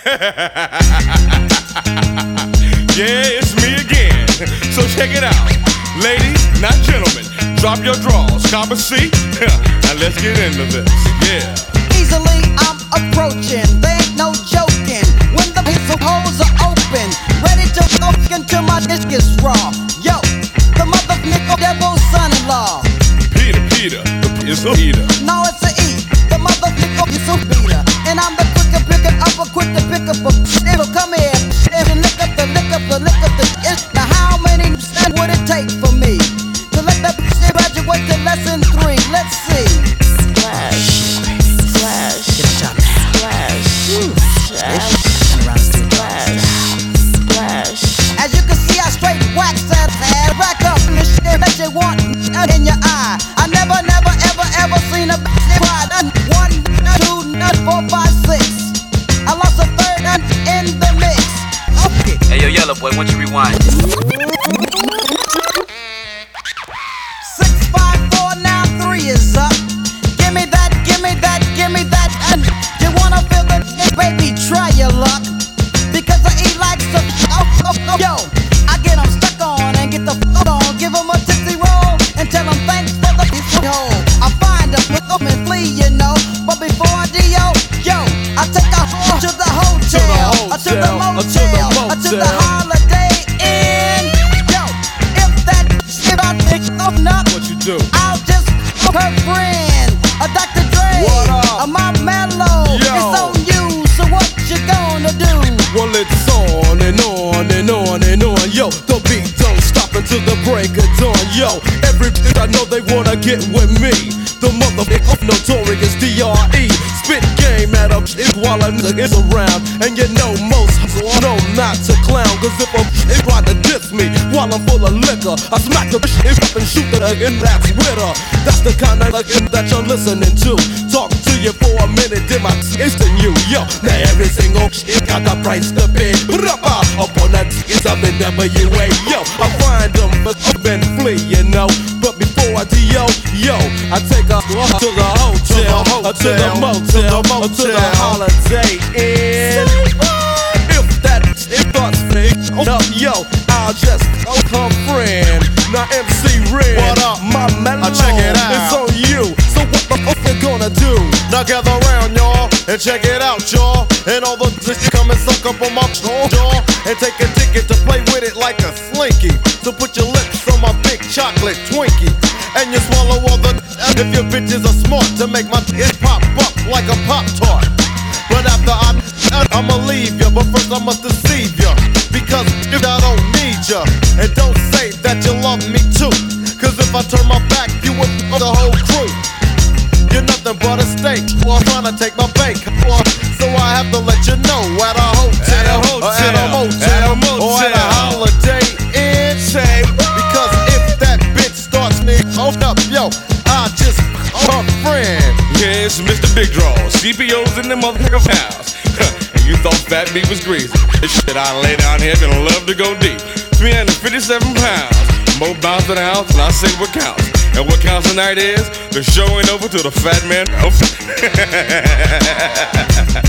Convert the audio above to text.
Yeah, it's me again. So check it out. Ladies, not gentlemen, drop your drawers, cop a seat, and let's get into this. Yeah. Easily I'm approaching, there ain't no joking. When the pistol holes are open, ready to go into my disc is raw. Yo, the motherfucker devil's son-in-law. Peter, it's a Peter. No, it's a E. The motherfucker is a beater. And I'm the quicker picker up a quick to pick up a it'll come here and lick up the now how many would it take for me to let that graduate to lesson 3? Let's see. Splash, splash, splash, splash, splash. As you can see, I straight wax that ass, rack up the shit that you want in your eye. I never, ever seen a cry. 1, 2, 4, 5, 6. I lost a third in the mix. Okay. Hey yo, Yellow Boy, why don't you rewind? 6, 5, 4, now 3 is up. Give me that. And you wanna feel the baby? Try your luck. Because I eat like some. Yo, I get 'em stuck on and get the on. Give 'em a tipsy roll and tell 'em thanks for the hole. I find 'em with 'em and flee, you know. But before I do, yo, I take a hoe to the hotel, to the motel, to the Holiday Inn. Yo, if that shit I think up, What you do? I'll just her friend, a Dr. Dre, What up? a my mellow. Yo. It's on you, so what you gonna do? Well, it's on and on and on and on. Yo, the beat don't stop until the break of dawn. Yo, every bitch I know they wanna get with me. The motherfucker notorious D.R.E. Spit game at a shit while a nigga is around. And you know most know not to clown. Cause if a bitch try to diss me while I'm full of liquor, I smack the bitch up and shoot the and that's with her. That's the kind of nigga that you're listening to. Talk to you for a minute, then my instant you. Yo, now every single shit got the price to pay. Up on that is up in WA. Yo, I find them up and flee, you know. But before I do, yo, I take a to the hotel, to the motel, to the Holiday Inn. If that it starts up, yo, I'll just come friend. Now MC Red, What up? my mellow, Check it out. it's on you. So what the fuck you gonna do? Now gather round, y'all, and check it out, y'all. And all the bitches come and suck up on my jaw and take a ticket to play with it like a slinky. So put your lips on my big chocolate Twinkie, and you swallow all the if your bitches are smart to make my it pop up like a Pop-Tart. But after I'ma leave ya, but first I must deceive ya. Because if I don't need ya, and don't say that you love me too. Cause if I turn my back, you would the whole crew. You're nothing but a steak, or trying to take my bank. So I have to let you know at a hotel, or at a motel, or at a Holiday Inn. Because if that bitch starts me up, yo, I'll just her friend. Yeah, it's Mr. Big Draw. CPO's in the motherfucker's house. And you thought Fat B was greasy. This shit I lay down here gonna love to go deep. 357 pounds. More bounce in the house, and I say what counts. And what counts tonight is the show ain't over till the fat man.